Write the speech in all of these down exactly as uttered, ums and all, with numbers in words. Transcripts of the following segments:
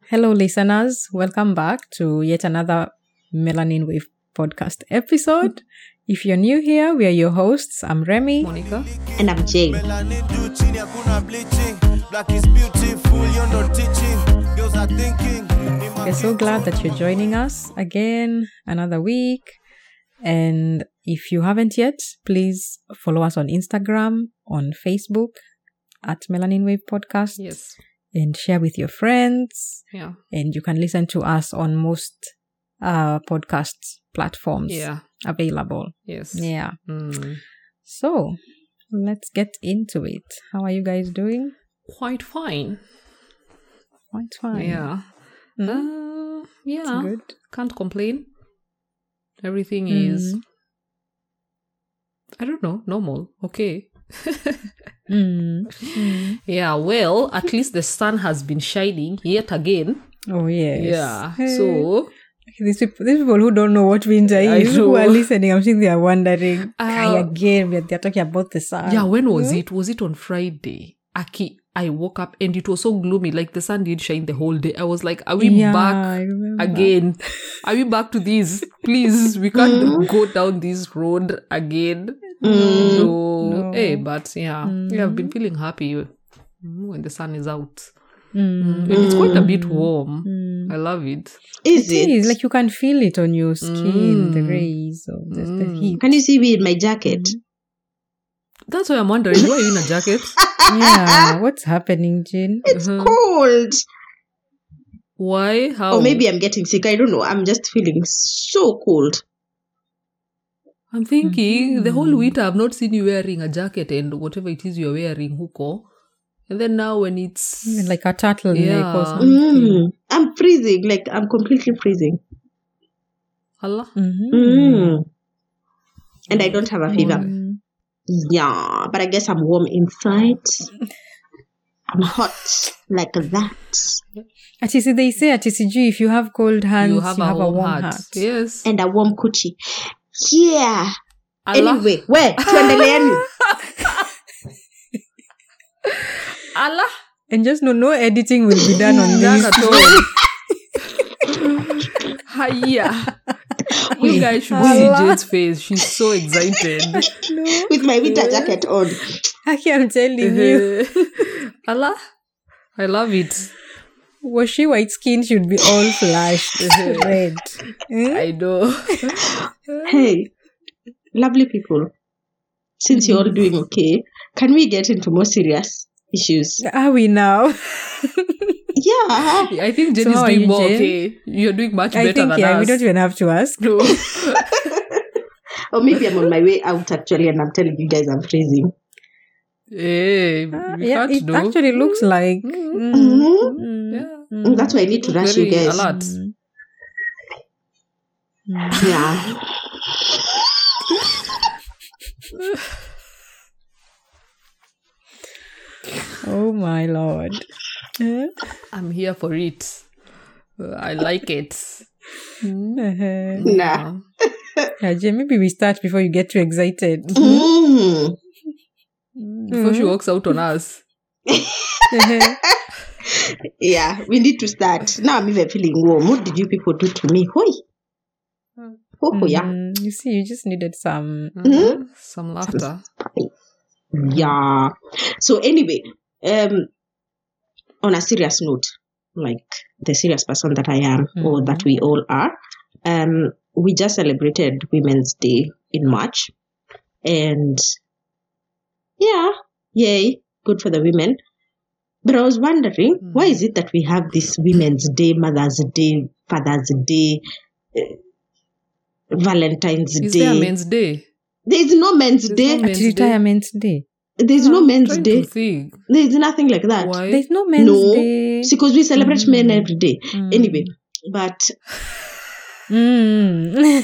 Hello, listeners. Welcome back to yet another Melanin Wave podcast episode. If you're new here, we are your hosts. I'm Remy. Monica. And I'm Jane. We're so glad that you're joining us again another week. And if you haven't yet, please follow us on Instagram, on Facebook at Melanin Wave Podcast. Yes. And share with your friends. Yeah. And you can listen to us on most uh, podcast platforms Yeah. available. Yes. Yeah. Mm. So, let's get into it. How are you guys doing? Quite fine. Quite fine. Yeah. Mm? Uh, yeah. That's good. Can't complain. Everything Mm. is, I don't know, normal. Okay. Mm. Mm. Yeah, well, at least the sun has been shining yet again. Oh, yes. Yeah. Hey. So, These people, these people who don't know what winter I is, who know. are listening, I'm sure they are wondering. Uh, Ay, again, we are- they're talking about the sun. yeah, when was Hmm? it? Was it on Friday? Aki, I woke up and it was so gloomy. Like the sun did shine the whole day. I was like, are we Yeah, I back remember. again? Are we back to this? Please, we can't go down this road again. Mm. No. No. Hey, but yeah, yeah, I've been Mm. feeling happy when the sun is out. Mm. And it's quite a bit warm. Mm. I love it. Is It it? is like you can feel it on your skin, the Mm. rays of the, the Mm. heat. Can you see me in my jacket? That's why I'm wondering, why are you in a jacket? Yeah, what's happening, Jin? It's Mhm. cold. Why? How? Or maybe I'm getting sick. I don't know. I'm just feeling so cold. I'm thinking the whole Mhm. winter I've not seen you wearing a jacket and whatever it is you're wearing, huko. And then now when it's Like a turtleneck Yeah. or something. Mm. I'm freezing. Like, I'm completely freezing. Allah. Mhm. Mm. And I don't have a fever. Mm. Yeah, but I guess I'm warm inside. I'm hot like that. Ati si they say ati sijui if you have cold hands, You have, a, warm warm heart. Yes. And a warm coochie. Yeah. Allah. Anyway, where? Tuendeleeni. Allah. And just know no editing will be done on None this. at all. Hiya. You guys should see Allah. Jade's face. She's so excited. No. With my winter jacket on. Aki, I'm telling you. Allah. I love it. Washi white skin should be all flushed red. Hmm? I know. Hey, lovely people. Since you're all doing okay, can we get into more serious issues? Are we now? Yeah. I think Jade So is how are doing you, more Jane? okay. You're doing much I better think, than yeah, us. we don't even have to ask. No. Or maybe I'm on my way out actually and I'm telling you guys I'm freezing. Hey, Uh, we yeah, can't it know. actually looks like. Mm. Mm, Mhm. mm, Yeah. mm, That's why I need to rush you Very guys. alert. mm, mm. Yeah. Oh my lord. Huh? I'm here for it. Uh, I like it. Uh-huh. Nah. Yeah, Jay, maybe we start before you get too excited. Mm. Before she walks out on us. Uh-huh. Yeah, we need to start. Now I'm even feeling warm. What did you people do to me? Hoi. Oh, yeah. Mm, you see, you just needed some. Mhm. Some laughter. Yeah. So anyway, um, on a serious note, like the serious person that I am, or that we all are, um, we just celebrated Women's Day in March, and yeah, yay, good for the women. But I was wondering, Mm. why is it that we have this Women's Day, Mother's Day, Father's Day, uh, Valentine's Is Day? there a men's day? There is no Men's There's Day. no men's At retirement day. There is no I'm Men's trying Day. to think. There is nothing like that. Why? There's no men's No, day. because we celebrate men Mm. every day. Mm. Anyway, but Mm.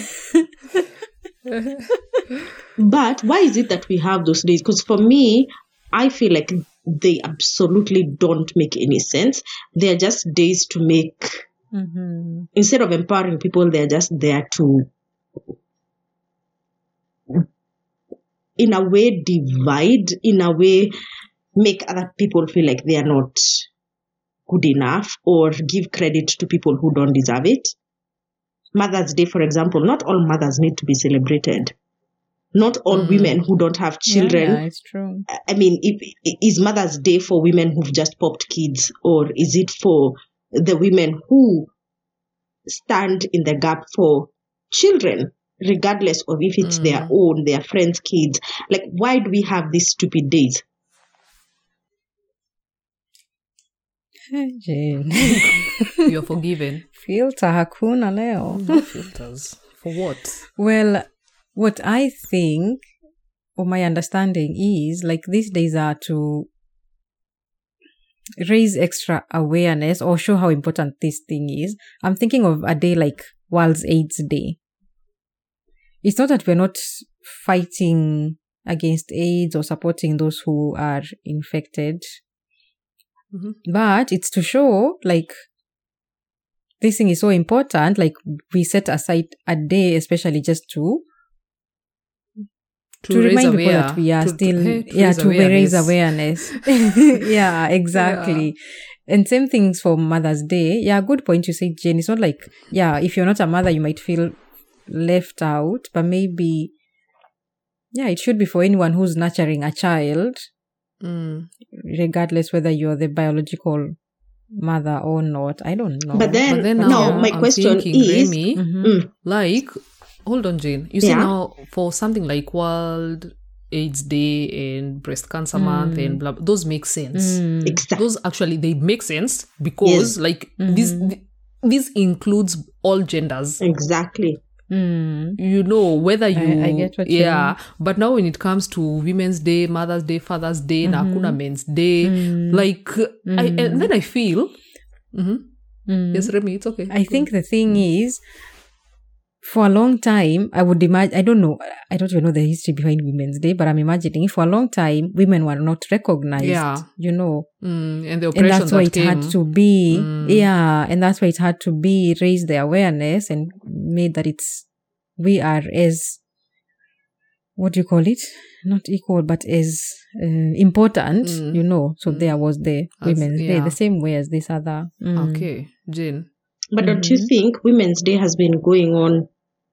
but why is it that we have those days? Because for me, I feel like they absolutely don't make any sense. They are just days to make, Mm-hmm. instead of empowering people, they are just there to, in a way, divide, in a way, make other people feel like they are not good enough or give credit to people who don't deserve it. Mother's Day, for example, not all mothers need to be celebrated. Not all Mm. women who don't have children. Yeah, it's true. I mean, if, is Mother's Day for women who've just popped kids, or is it for the women who stand in the gap for children, regardless of if it's Mm. their own, their friends' kids? Like, why do we have these stupid days? Jane. You're forgiven. Filter hakuna leo. No filters. For what? Well, what I think, or my understanding is, like, these days are to raise extra awareness or show how important this thing is. I'm thinking of a day like World's AIDS Day. It's not that we're not fighting against AIDS or supporting those who are infected, Mhm. but it's to show, like, this thing is so important. Like, we set aside a day especially just to to, raise remind people aware- that we are to- to- still hey, to yeah raise to raise awareness. awareness. Yeah, exactly. And same things for Mother's Day. Yeah, good point you said, Jane. It's not like, yeah, if you're not a mother, you might feel left out, but maybe, yeah, it should be for anyone who's nurturing a child, Mm. regardless whether you're the biological mother or not. I don't know. But then, But then no, now my I'm question thinking, is, Remy, Mhm. Mm, like, hold on, Jane. You see Yeah. now for something like World AIDS Day and Breast Cancer Month and blah, those make sense. Mm. exactly. Those actually they make sense because Yes. like this th- this includes all genders. Exactly. Mm. You know whether you I get what you yeah. But now when it comes to Women's Day, Mother's Day, Father's Day, na hakuna Men's Day, like I, and then I feel. Mhm. Mm. Yes, Remy, it's okay. I think the thing is, for a long time, I would imagine, I don't know, I don't even know the history behind Women's Day, but I'm imagining for a long time, women were not recognized, Yeah. you know, Mm, and the and oppression that's why that it came. had to be, Mm. yeah, and that's why it had to be raise the awareness and made that it's, we are as, what do you call it? Not equal, but as uh, important, Mm. you know, so there was the As- Women's Day, yeah. the same way as this other. Mm. Okay, Jane. But don't you think Women's Day has been going on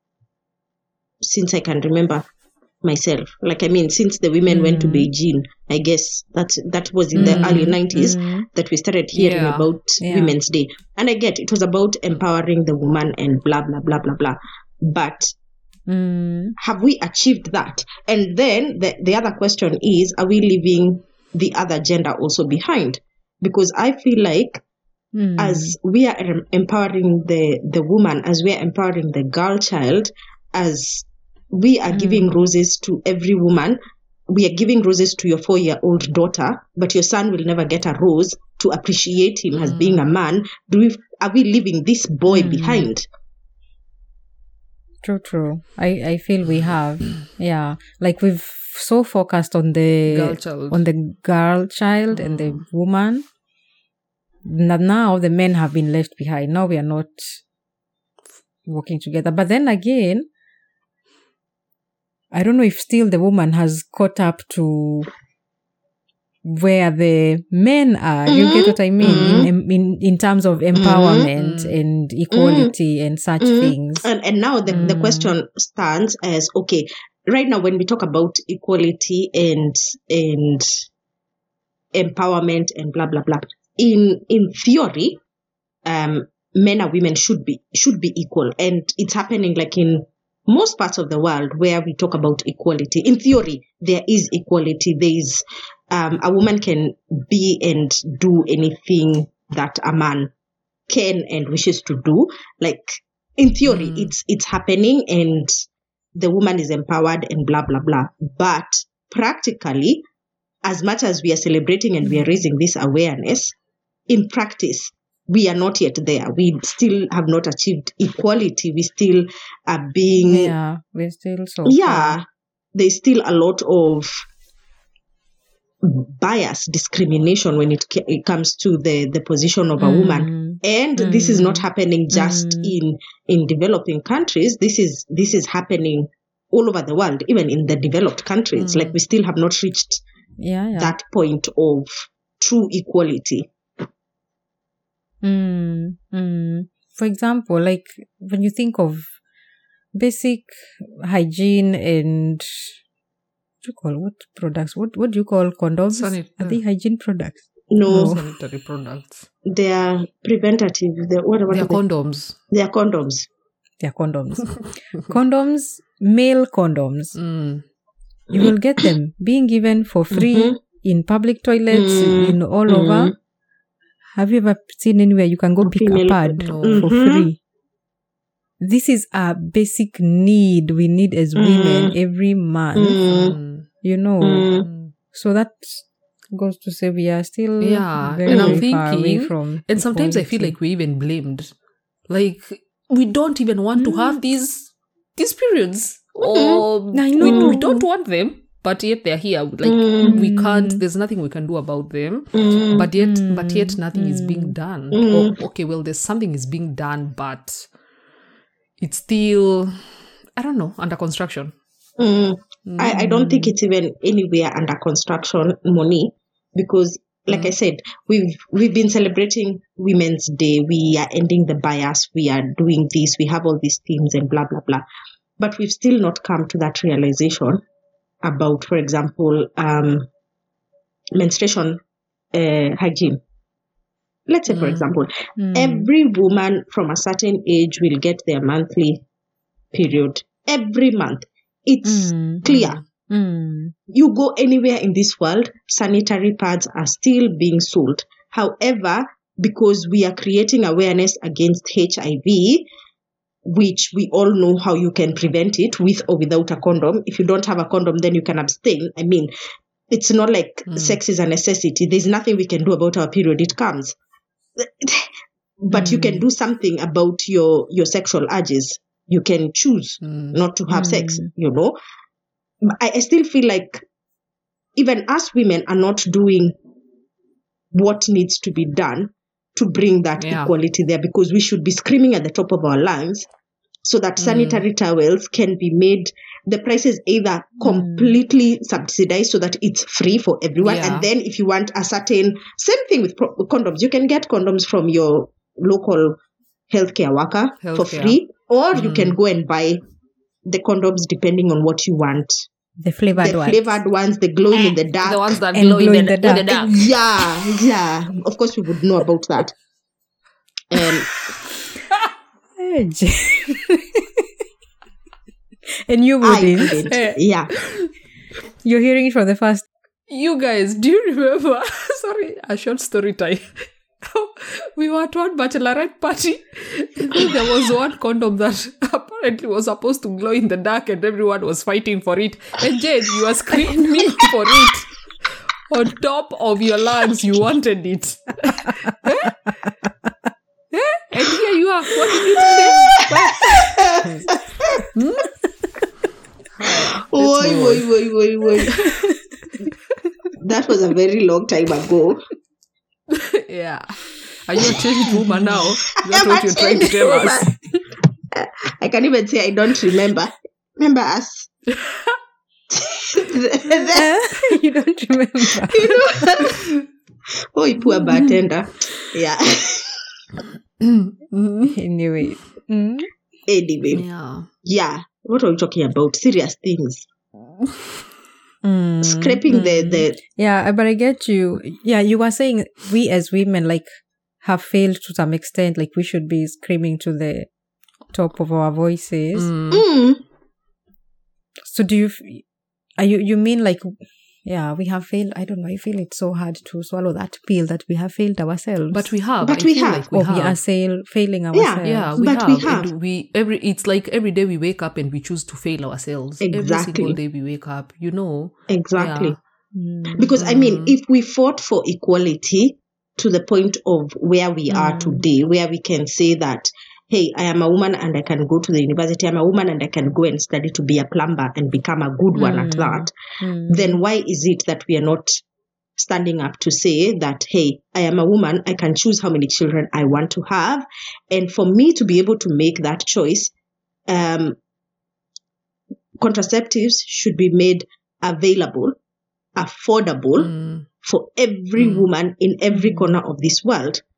since I can remember myself? Like, I mean, since the women went to Beijing, I guess that that was in the Mm. early nineties Mm. that we started hearing Yeah. about Yeah. Women's Day. And I get it was about empowering the woman and blah, blah, blah, blah, blah. But Mm. have we achieved that? And then the, the other question is, are we leaving the other gender also behind? Because I feel like Mm. as we are em- empowering the, the woman, as we are empowering the girl child, as we are giving roses to every woman, we are giving roses to your four-year-old daughter, but your son will never get a rose to appreciate him as being a man. Do we, are we leaving this boy behind? True, true. I, I feel we have, yeah. Like we've so focused on the Girl child. on the girl child and the woman. That now the men have been left behind. Now we are not working together. But then again, I don't know if still the woman has caught up to where the men are. You get what I mean? In, in in terms of empowerment and equality and such things. And and now the, the question stands as, okay, right now when we talk about equality and and empowerment and blah blah blah, in in theory, um, men and women should be should be equal, and it's happening like in most parts of the world where we talk about equality. In theory, there is equality. There is um, a woman can be and do anything that a man can and wishes to do. Like in theory, it's it's happening, and the woman is empowered and blah blah blah. But practically, as much as we are celebrating and we are raising this awareness, in practice, we are not yet there. We still have not achieved equality. We still are being, Yeah, we're still so yeah, far. there's still a lot of bias, discrimination when it, ca- it comes to the, the position of a woman. And this is not happening just in, in developing countries. This is, this is happening all over the world, even in the developed countries. Like we still have not reached Yeah, yeah. that point of true equality. Mm. For example, like when you think of basic hygiene and what do you call what products? What what do you call condoms? Sanit- Are they hygiene products? No, No. Sanitary products. they are preventative. They, what, what They are are they? condoms. They are condoms. They are condoms. Condoms, male condoms. Mm. You will get them being given for free Mhm. in public toilets, Mm. in all Mm. over. Have you ever seen anywhere you can go pick a Female pad condom. for Mhm. free? This is a basic need we need as Mm. women every month. Mm. Mm. You know, Mm. Mm. so that goes to say we are still Yeah, very, and I'm very far away thinking- from. And sometimes I feel equality. like we're even blamed. Like we don't even want to have these these periods. Or I we, know. we don't want them, but yet they're here. Like Mm. we can't, there's nothing we can do about them. Mm. But yet Mm. but yet nothing is being done. Mm. Or, okay, well there's something is being done, but it's still, I don't know, under construction. Mm. I, I don't think it's even anywhere under construction, Moni, because like I said, we've we've been celebrating Women's Day. We are ending the bias. We are doing this. We have all these themes and blah blah blah. But we've still not come to that realization about, for example, um, menstruation uh, hygiene. Let's say, for Mm. example, Mm. every woman from a certain age will get their monthly period every month. It's Mm. clear. Mm. You go anywhere in this world, sanitary pads are still being sold. However, because we are creating awareness against H I V, which we all know how you can prevent it with or without a condom. If you don't have a condom, then you can abstain. I mean, it's not like Mm. sex is a necessity. There's nothing we can do about our period. It comes. But you can do something about your, your sexual urges. You can choose Mm. not to have sex, Mm. you know. I, I still feel like even us women are not doing what needs to be done to bring that Yeah. equality there, because we should be screaming at the top of our lungs so that sanitary towels can be made, the prices either completely subsidized so that it's free for everyone. Yeah. And then if you want a certain, same thing with pro- condoms, you can get condoms from your local healthcare worker for Healthcare. free, or you can go and buy the condoms depending on what you want. The flavored The ones. flavored ones, the glowing in the dark. The ones that And glow, glow in, in the, the in the dark. dark. Yeah, yeah. Of course, we would know about that. Um, Hey, Jane. And you I wouldn't. couldn't. Yeah. You're hearing it for the first. You guys, do you remember? Sorry, a short story time. We were at one bachelorette party. And then there was one condom that apparently was supposed to glow in the dark, and everyone was fighting for it. And Jane, you were screaming for it. On top of your lungs, you wanted it. Eh? Eh? And here you are. What did you do then? Oi, oi, oi, oi, oi. That was a very long time ago. Yeah. Are you a changed woman now? That's I'm what a you're trying to changed tell woman. us. I can't even say I don't remember. Remember us? You don't remember. You know? Oh, poor bartender. Yeah. Anyway. Mm. Anyway. Yeah. Yeah. What are we talking about? Serious things. Mm. Scraping the, the Yeah, but I get you. Yeah, you were saying we as women, like, have failed to some extent. Like, we should be screaming to the top of our voices. Mm. mm, So do you, f- are you, you mean like, yeah, we have failed. I don't know. I feel it's so hard to swallow that pill that we have failed ourselves. But we have. But I we feel have. Like we or have. we are sail, failing ourselves. Yeah, we But have. we have. And we every it's like every day we wake up and we choose to fail ourselves. Every Exactly. single day we wake up, you know. exactly. Yeah. Mm. Because I mean, Mm. if we fought for equality to the point of where we are Mm. today, where we can say that, hey, I am a woman and I can go to the university, I'm a woman and I can go and study to be a plumber and become a good one at Mm. that, Mm. then why is it that we are not standing up to say that, hey, I am a woman, I can choose how many children I want to have. And for me to be able to make that choice, um, contraceptives should be made available, affordable Mm. for every Mm. woman in every Mm. corner of this world.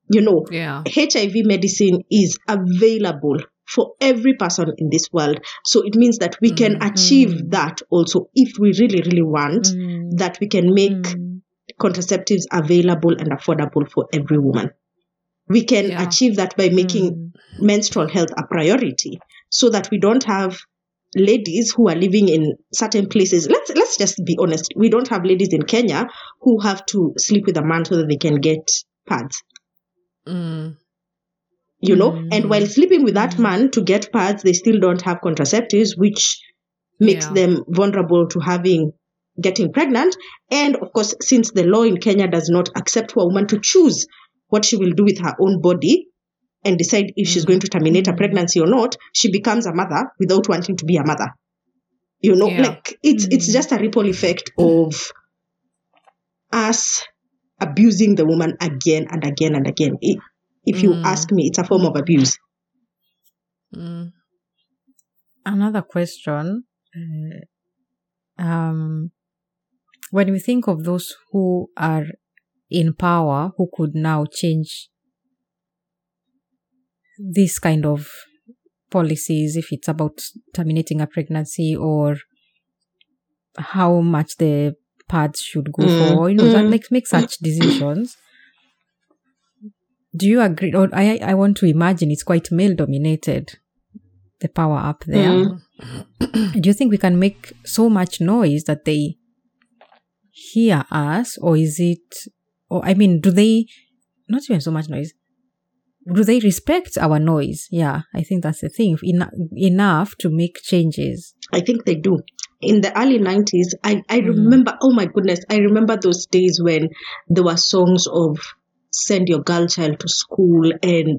You know, Yeah. H I V medicine is available for every person in this world. So it means that we can achieve Mm. that also if we really, really want, Mm. that we can make Mm. contraceptives available and affordable for every woman. We can Yeah. achieve that by making Mm. menstrual health a priority so that we don't have ladies who are living in certain places. Let's let's just be honest. We don't have ladies in Kenya who have to sleep with a man so that they can get pads. Mm. You know, Mm. and while sleeping with that Mm. man to get pads, they still don't have contraceptives, which makes Yeah. them vulnerable to having getting pregnant. And of course, since the law in Kenya does not accept for a woman to choose what she will do with her own body and decide if she's Mm. going to terminate a Mm. pregnancy or not, she becomes a mother without wanting to be a mother. You know, Yeah. like it's it's Mm. just a ripple effect of us abusing the woman again and again and again. It, if you Mm. ask me, it's a form of abuse. Mm. Another question. Uh, um, when we think of those who are in power, who could now change this kind of policies, if it's about terminating a pregnancy or how much the pads should go Mm. for, you know, that Mm. makes make such decisions. Do you agree? Or I, I want to imagine it's quite male dominated, the power up there. Mm. Do you think we can make so much noise that they hear us, or is it, or I mean, do they, not even so much noise, do they respect our noise? Yeah, I think that's the thing. En- enough to make changes. I think they do. In the early nineties, I, I Mm. remember, oh my goodness, I remember those days when there were songs of send your girl child to school, and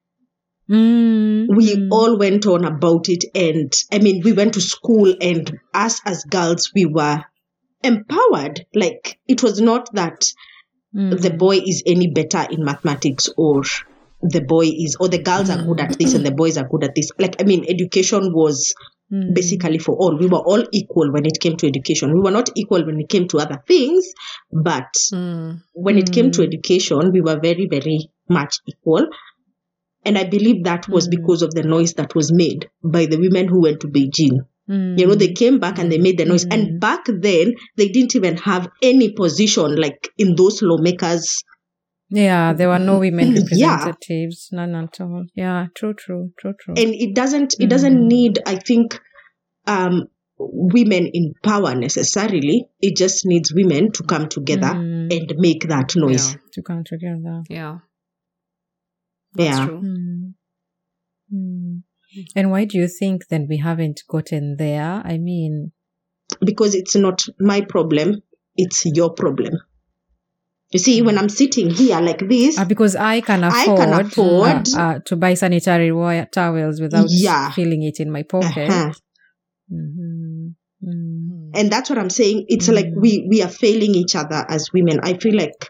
Mm, we mm, all went on about it. And I mean, we went to school, and us as girls, we were empowered. Like, it was not that mm, the boy is any better in mathematics, or the boy is, or the girls are good at this and the boys are good at this. Like, I mean, education was mm, basically for all. We were all equal when it came to education. We were not equal when it came to other things, but Mm. when it came to Mm. education, we were very, very much equal. And I believe that was Mm. because of the noise that was made by the women who went to Beijing. mm, You know, they came back and they made the noise. Mm. And back then, they didn't even have any position like in those lawmakers. yeah, there were no women Yeah. representatives, none at all. Yeah, true, true, true, true. And it doesn't, it doesn't Mm. need, I think, um, women in power necessarily. It just needs women to come together Mm. and make that noise. Yeah. to come together. Yeah. That's Yeah. true. Mm. Mm. And why do you think then we haven't gotten there? I mean, Because it's not my problem, it's your problem. You see, when I'm sitting here like this, uh, because I can I afford, can afford- uh, uh, to buy sanitary wire towels without Yeah. feeling it in my pocket. uh-huh. Mm-hmm. Mm. And that's what I'm saying. It's Mm. like we we are failing each other as women. I feel like,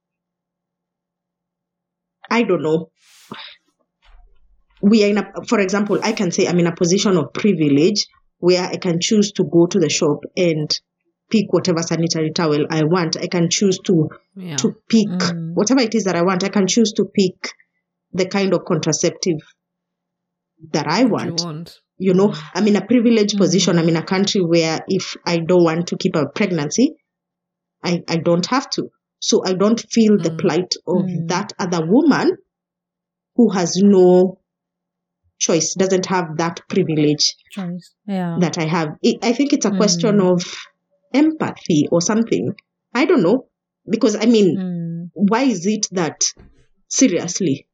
I don't know. We are in a, for example, I can say I'm in a position of privilege where I can choose to go to the shop and pick whatever sanitary towel I want. I can choose to Yeah. to pick Mm. whatever it is that I want. I can choose to pick the kind of contraceptive that I What you want. want. You know, I'm in a privileged Mm. position. I'm in a country where if I don't want to keep a pregnancy, I, I don't have to. So I don't feel the Mm. plight of Mm. that other woman who has no choice, doesn't have that privilege Choice. Yeah. that I have. I I think it's a question Mm. of empathy or something. I don't know. Because, I mean, Mm. why is it that, seriously,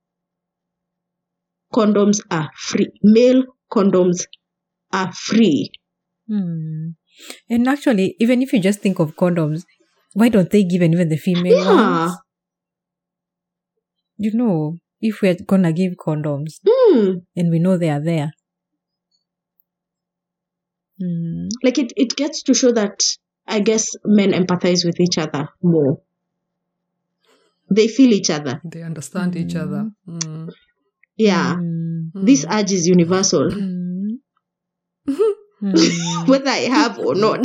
condoms are free? Male condoms are free. Mm. And actually, even if you just think of condoms, why don't they give even the female Yeah. ones? You know, if we're gonna give condoms Hmm. and we know they are there. Mm. Like, it, it gets to show that, I guess, men empathize with each other more. They feel each other. They understand each other. Mm. Yeah. Mm. This Mm. urge is universal, Mm. Mm. whether I have or not.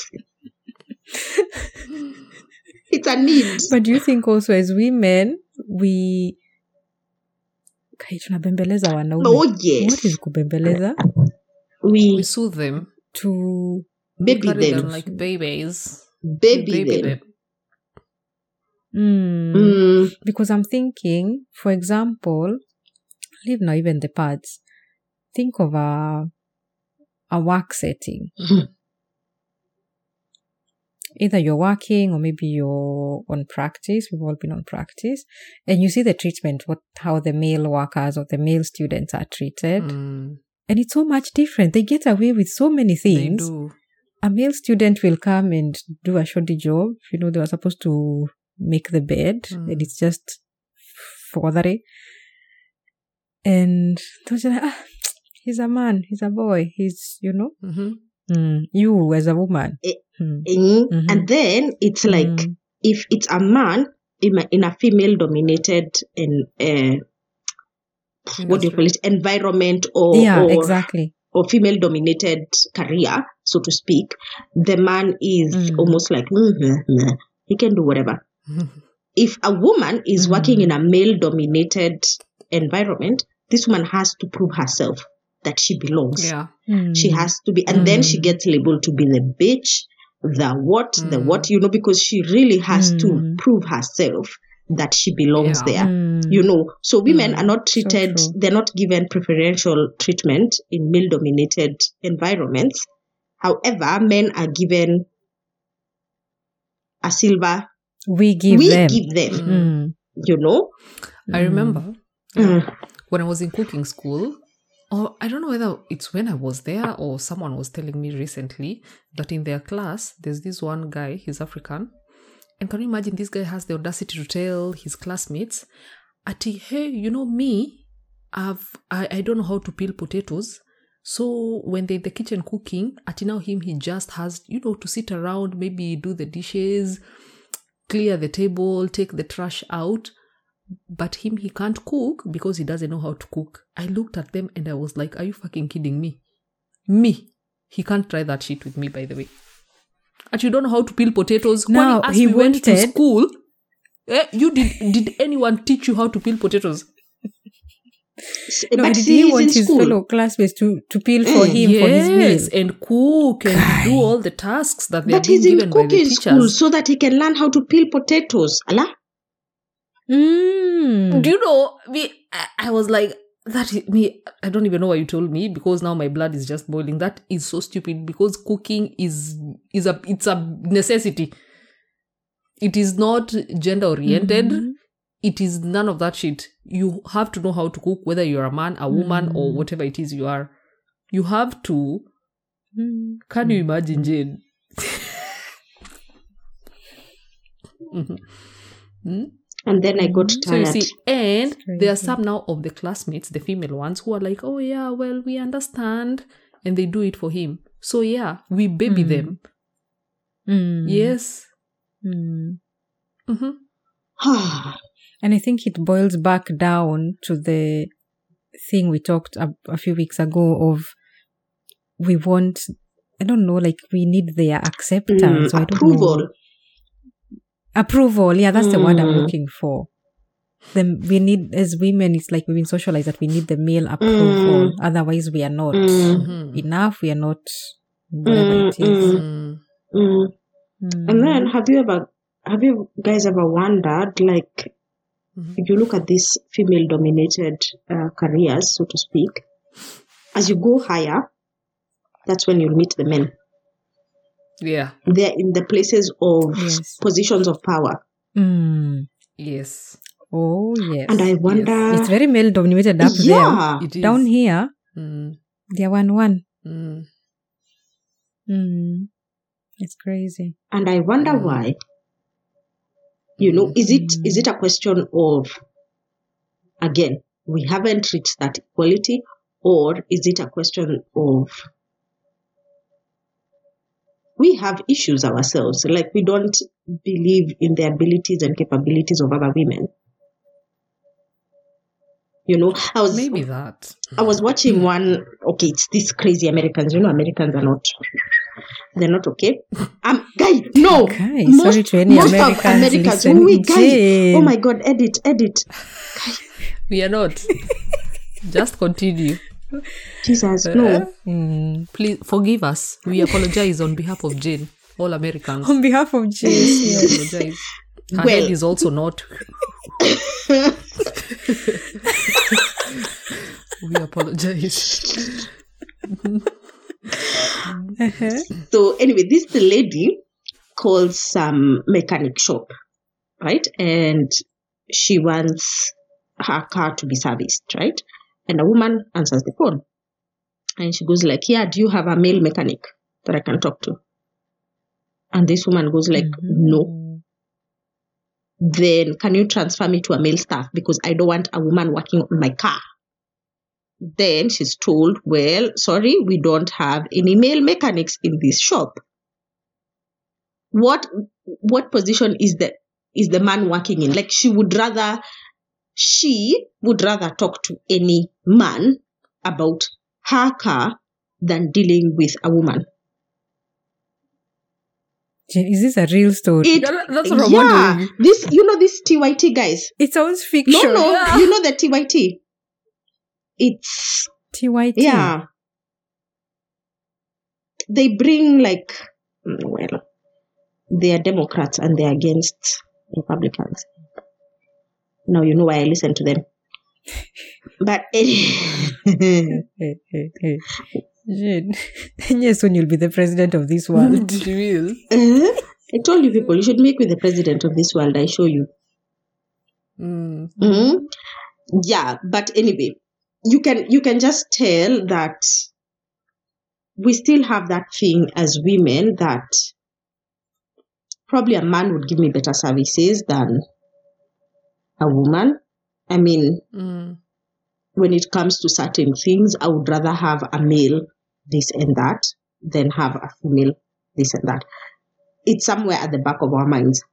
It's a need. But do you think also as women, we kai tunabembeleza wanaume. Oh yes. What is kubembeleza? We, We soothe them. To baby Carry them. them like babies. baby, them. them. mm, Mm. because I'm thinking, for example, leave now even the parts. Think of a a work setting. Mhm. Either you're working or maybe you're on practice. We've all been on practice, and you see the treatment, what how the male workers or the male students are treated, Mm, and it's so much different. They get away with so many they things. do. A male student will come and do a shoddy job. You know, they were supposed to make the bed, Mm. and it's just foddery. And those are like, ah, he's a man, he's a boy, he's, you know, Mm-hmm. mm, you as a woman. Eh, Mm, Mm. Mhm. And then it's like mm, if it's a man in a, in a female dominated and uh, what do you call it environment or yeah, or, exactly. or female dominated career, so to speak, the man is Mm. almost like "Mm, mm, mm, he can do whatever. If a woman is working Mm. in a male dominated environment, this woman has to prove herself that she belongs. Yeah. Mm, She has to be, and then she Mm. gets labeled to be the bitch, the what, the Mm. what, you know, because she really has to Mm. prove herself that she belongs Yeah. there, mm, you know. So women Mm. are not So treated, true. they're not given preferential treatment in male dominated environments. However, men are given a silver, we give we them. give them, Mm. Mm, you know. I remember Mm. when I was in cooking school, or I don't know whether it's when I was there or someone was telling me recently that in their class, there's this one guy, he's African. And can you imagine this guy has the audacity to tell his classmates, Ati, hey, you know me, I've, I, I don't know how to peel potatoes. So when they're in the kitchen cooking, Ati now him, he just has, you know, to sit around, maybe do the dishes, clear the table, take the trash out. But him, he can't cook because he doesn't know how to cook. I looked at them and I was like, are you fucking kidding me? Me. He can't try that shit with me, by the way. And you don't know how to peel potatoes. Now, Kwani, as he we went to wanted- school, eh, you did, did anyone teach you how to peel potatoes? S- No, but did see, he he's want in his school. fellow classmates to, to peel for him for his Yes, meal? and cook and do all the tasks that they're But being he's in given by the cooking school teachers. so that he can learn how to peel potatoes. Allah? Mm. Do you know, me, I, I was like, that is, me, I don't even know why you told me because now my blood is just boiling. That is so stupid because cooking is, is a, it's a necessity. It is not gender oriented. Mhm. It is none of that shit. You have to know how to cook, whether you're a man, a woman, or Mm. whatever it is you are. You have to. Mm. Can you imagine, Jane? Mhm. Mm? And then I got Mhm. So you tired. see, and there are crazy. some now of the classmates, the female ones, who are like, oh yeah, well, we understand. And they do it for him. So yeah, we baby Mm. them. Mm. Yes. Mm. Mm-hmm. And I think it boils back down to the thing we talked a, a few weeks ago of we want, I don't know, like we need their acceptance. Mm, or I don't approval. know. Approval. Yeah, that's the word I'm Mm. looking for. Then we need, as women, it's like we've been socialized that we need the male approval. Mm. Otherwise, we are not Mm, Mm-hmm. enough. We are not whatever Mm, it is. Mm. mm. Mm. And then have you ever, have you guys ever wondered, like, Mhm. if you look at these female dominated uh, careers, so to speak, as you go higher, that's when you'll meet the men. Yeah. They're in the places of Yes. positions of power. Mm. Yes. Oh, yes. And I wonder, It's very male dominated up yeah, It is. there. Down here, Mm. they're one one. Mm. Mm. It's crazy. and I wonder Mm. why. You know, is it is it a question of, again, we haven't reached that equality, or is it a question of we have issues ourselves, like we don't believe in the abilities and capabilities of other women? You know, I was Maybe that. I was watching one. Okay, it's these crazy Americans. You know, Americans are not. They're not okay. Um, guys, Guy, no. Guy, most sorry to any most of Americans Americans. listening. We guy. Jane. Oh my God, edit, edit. We are not. Just continue. Jesus, no. Mm. Please forgive us. We apologize on behalf of Jane. All Americans. On behalf of Jane, We yes. apologize. Her Well- head is also not. We apologize. Uh-huh. So anyway, this lady calls some mechanic shop, right? And she wants her car to be serviced, right? And a woman answers the phone. And she goes like, yeah, do you have a male mechanic that I can talk to? And this woman goes like, no. Then can you transfer me to a male staff? Because I don't want a woman working on my car. Then she's told, well, sorry, we don't have any male mechanics in this shop. What what position is the is the man working in? Like she would rather she would rather talk to any man about her car than dealing with a woman. Jane, is this a real story? It, Yeah, that's what I'm yeah, wondering. this you know this T Y T guys. It sounds fiction. No, no, Yeah. you know the T Y T. It's T Y T. yeah. They bring like mm, well, they are Democrats and they're against Republicans. Now you know why I listen to them. But Hey, hey, hey. Jane, yes, when you'll be the president of this world. She will. uh, I told you people, you should make with the president of this world. I show you. Mm. Mhm. Yeah, but anyway, you can you can just tell that we still have that thing as women that probably a man would give me better services than a woman. I mean, Mm. when it comes to certain things, I would rather have a male this and that than have a female this and that. It's somewhere at the back of our minds.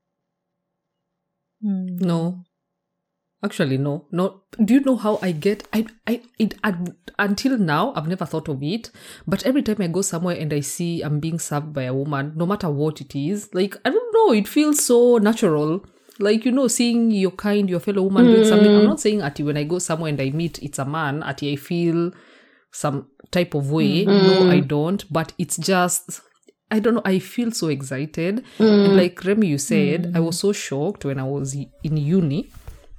Mm. No. Actually, no. No. Do you know how I get? I, I, it, I, until now, I've never thought of it. But every time I go somewhere and I see I'm being served by a woman, no matter what it is, like, I don't know, it feels so natural. Like, you know, seeing your kind, your fellow woman doing something. I'm not saying at when I go somewhere and I meet, it's a man, at I feel some type of way. No, I don't. But it's just, I don't know, I feel so excited. And like Remy, you said, I was so shocked when I was in uni.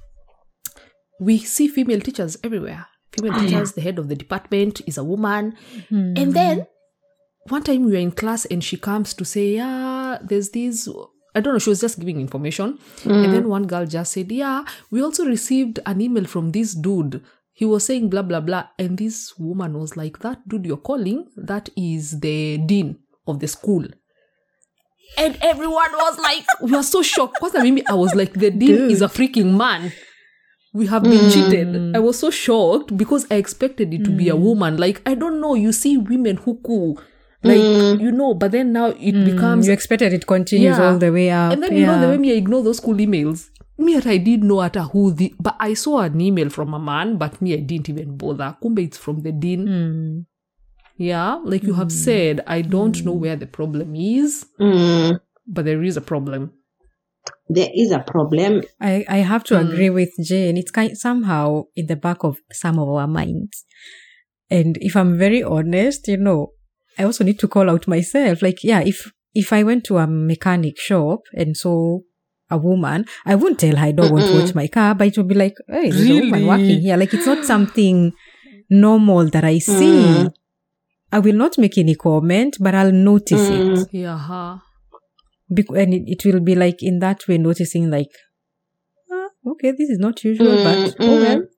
We see female teachers everywhere. Female teachers, the head of the department is a woman. And then one time we were in class and she comes to say, yeah, there's this, I don't know, she was just giving information. And then one girl just said, yeah, we also received an email from this dude. He was saying blah, blah, blah. And this woman was like, that dude you're calling, that is the dean of the school. And everyone was like, we were so shocked. Because I mean, I was like, the dean Dude. is a freaking man. We have been cheated. I was so shocked because I expected it to be a woman. Like, I don't know, you see women who cool. Like, you know, but then now it becomes... You expected it continues Yeah. all the way up. And then, you yeah. know, the way me I ignore those school emails. Me, I didn't know at who the... But I saw an email from a man, but me, I didn't even bother. Kumbe, it's from the dean. Mm. Yeah, like you have said, I don't know where the problem is, Mm, but there is a problem. there is a problem. I, I have to agree with Jane. It's kind somehow in the back of some of our minds. And if I'm very honest, you know, I also need to call out myself. Like, yeah, if if I went to a mechanic shop and saw a woman, I wouldn't tell her I don't want to watch my car, but it would be like, hey, there's a woman Really? working here. Like, it's not something normal that I see. Mm. I will not make any comment, but I'll notice Mm. it. Yeah, huh? Bec- and it, it will be like in that way, noticing like, ah, okay, this is not usual, Mm, but oh mm. well.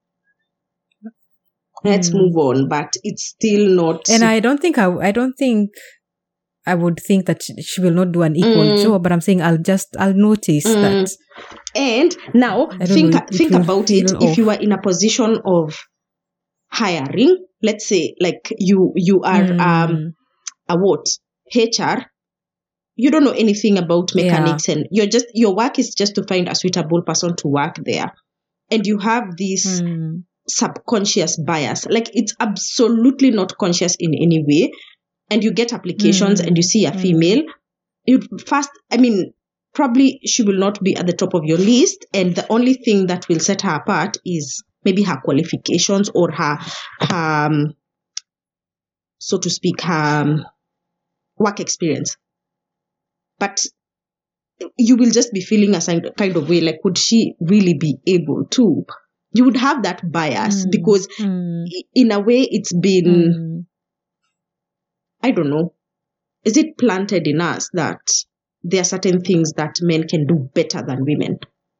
Let's Mm. move on, but it's still not. And I don't think I, I don't think I would think that she, she will not do an equal Mm. job, but I'm saying I'll just, I'll notice Mm. that. And now I don't think know, it- it think will about it. feel If off. you are in a position of hiring, let's say like you you are Mm. um a what H R, you don't know anything about mechanics, and you're just your work is just to find a suitable person to work there, and you have this Mm. subconscious bias. Like it's absolutely not conscious in any way, and you get applications Mm. and you see a Mm. female. you first, I mean, probably she will not be at the top of your list, and the only thing that will set her apart is maybe her qualifications or her, her um, so to speak, her um, work experience. But you will just be feeling a kind of way, like, would she really be able to? You would have that bias Mm. because Mm. in a way it's been, Mm. I don't know, is it planted in us that there are certain things that men can do better than women?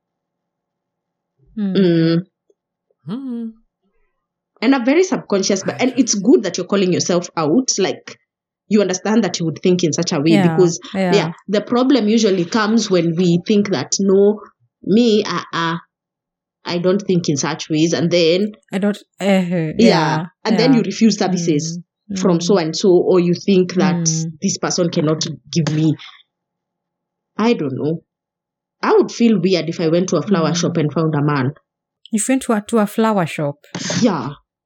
Mm. Mm. Hmm. And a very subconscious, but and it's good that you're calling yourself out. Like, you understand that you would think in such a way Yeah, because yeah. yeah, the problem usually comes when we think that no, me, uh, uh, I don't think in such ways, and then I don't. Uh, yeah, yeah, and then yeah. you refuse services Mm. from Mm. so and so, or you think that Mm. this person cannot give me. I don't know. I would feel weird if I went to a flower Mm. shop and found a man. You went to a, to a flower shop. Yeah.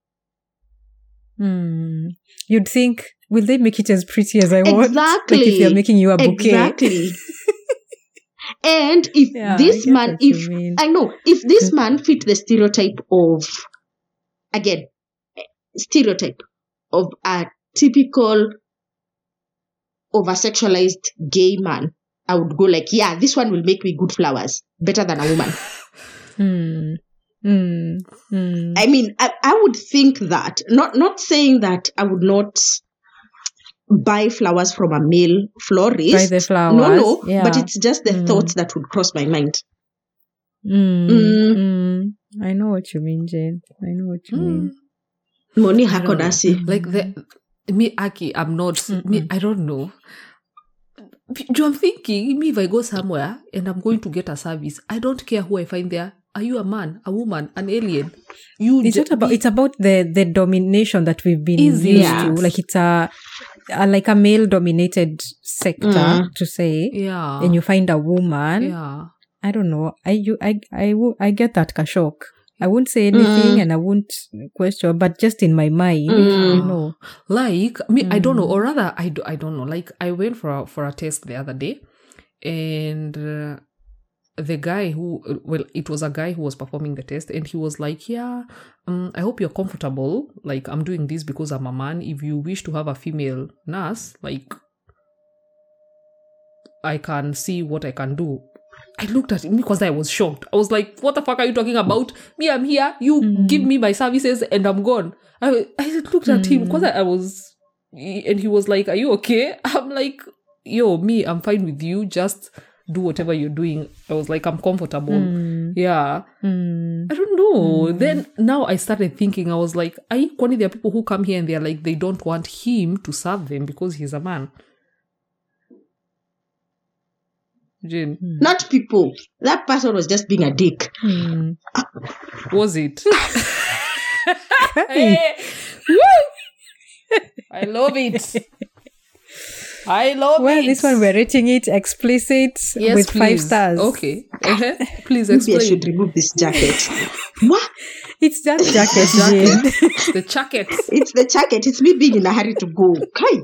Hmm. You'd think, will they make it as pretty as I want? Exactly. Like if they're making you a bouquet. Exactly. And if Yeah, this I get man, what you if mean. I know, if this man fit the stereotype of, again, stereotype of a typical over-sexualized gay man, I would go like, yeah, this one will make me good flowers, better than a woman. Hmm. Hmm. Hmm. I mean, I, I would think that, not not saying that I would not buy flowers from a male florist. Buy the flowers. No, no, Yeah. but it's just the Mm. thoughts that would cross my mind. Mm. Mm. Mm. I know what you mean, Jane. I know what you mean. Moni I don't know. hakodasi. Like the me, Aki, I'm not me. I don't know. Do I'm thinking me if I go somewhere and I'm going to get a service, I don't care who I find there. Are you a man, a woman, an alien? You It's ju- not about. be- It's about the the domination that we've been Is used it? to. Like it's a, a like a male dominated sector Mm. to say, yeah, and you find a woman. yeah. I don't know. I you I I wo- I get that kashok. I won't say anything Mm. and I won't question, but just in my mind, Mm. you know. Like me, I don't know, Mm. or rather, I, do, I don't know. Like I went for a, for a test the other day, and uh, the guy who, well, it was a guy who was performing the test, and he was like, "Yeah, um, I hope you're comfortable. Like I'm doing this because I'm a man. If you wish to have a female nurse, like I can see what I can do." I looked at him because I was shocked. I was like, what the fuck are you talking about? Me, I'm here. You Mm. give me my services and I'm gone. I, I looked at him because I, I was, and he was like, are you okay? I'm like, yo, me, I'm fine with you. Just do whatever you're doing. I was like, I'm comfortable. Mm. Yeah. Mm. I don't know. Then now I started thinking, I was like, I Kwani, there are people who come here and they're like, they don't want him to serve them because he's a man. Jane, Not people. That person was just being a dick. Mm. was it? Hey. Hey, woo! I love it. I love Well, it. this one we're rating it explicit Yes, with five please. stars. Okay. Uh-huh. Please Maybe I explain. should remove this jacket. What? It's that jacket, Jane. The jacket. It's the jacket. It's me being in a hurry to go. Kai.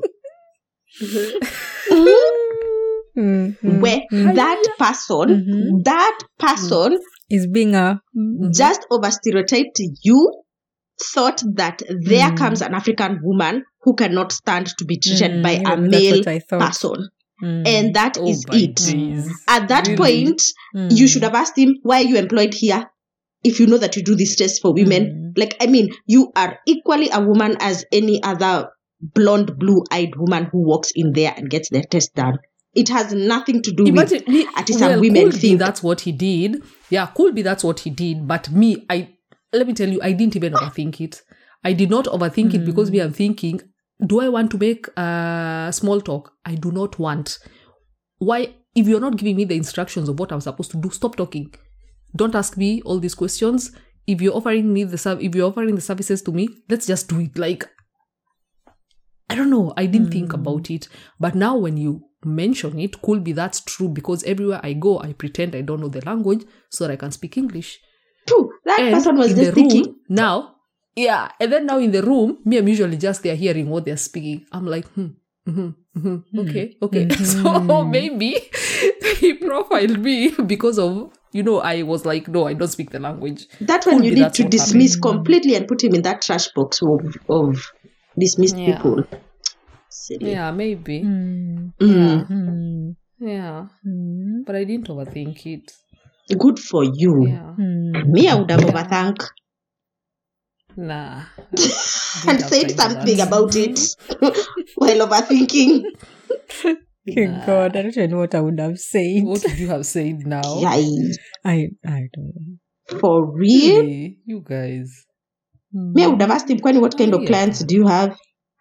Mm, mm, Where mm. that person, Mhm. that person Is being a just over stereotyped you, thought that there Mm. comes an African woman who cannot stand to be treated Mm, by yeah, a that's male what I thought. person. Mm, And that Oh is my it. days. At that Really? point, mm, you should have asked him, why are you employed here? If you know that you do this test for women. Mm. Like, I mean, you are equally a woman as any other blonde, blue-eyed woman who walks in there and gets their test done. It has nothing to do with Imagine me. at least some Well, women could be think. that's what he did. Yeah, could be that's what he did. But me, I let me tell you, I didn't even overthink it. I did not overthink it because me, I'm thinking, do I want to make uh, small talk? I do not want. Why? If you're not giving me the instructions of what I'm supposed to do, stop talking. Don't ask me all these questions. If you're offering me the serv- if you're offering the services to me, let's just do it. Like, I don't know. I didn't think about it. But now when you mention it, could be that's true because everywhere I go, I pretend I don't know the language so that I can speak English. Phew, that And person was in just the room, thinking, now, yeah. And then now in the room, me, I'm usually just there hearing what they're speaking. I'm like, hmm, mm-hmm, Mhm. Okay, okay. So maybe he profiled me because of, you know, I was like, no, I don't speak the language. That one Could you be need that's to what dismiss happened. completely and put him in that trash box of, of dismissed Yeah. people. Silly. Yeah, maybe. Mm. Yeah, Mm. yeah. Mm. But I didn't overthink it. Good for you. Yeah. Mm. Me, I would have Yeah. overthunk Nah. and said something about it while overthinking. Thank God, I don't even know what I would have said. What would you have said now? Yay. I I don't know. For real? Really? You guys. Me, I would have asked him, Kwani, what kind Ah, of yeah. clients do you have?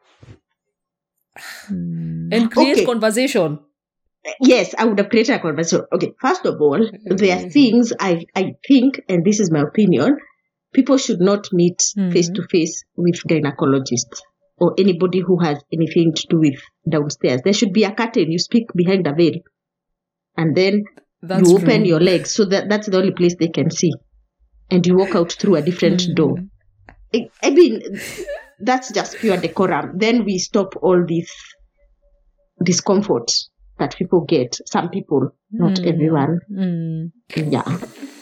Mm. And create Okay. conversation. Yes, I would have created a conversation. Okay, first of all, there are Mhm. things I, I think, and this is my opinion, people should not meet Mhm. face to face with gynecologists or anybody who has anything to do with downstairs. There should be a curtain. You speak behind a veil. And then That's you open true. your legs so that that's the only place they can see. And you walk out through a different Mhm. door. I, I mean, that's just pure decorum. Then we stop all this discomfort that people get. Some people, not Mm. everyone. Mm. Yeah.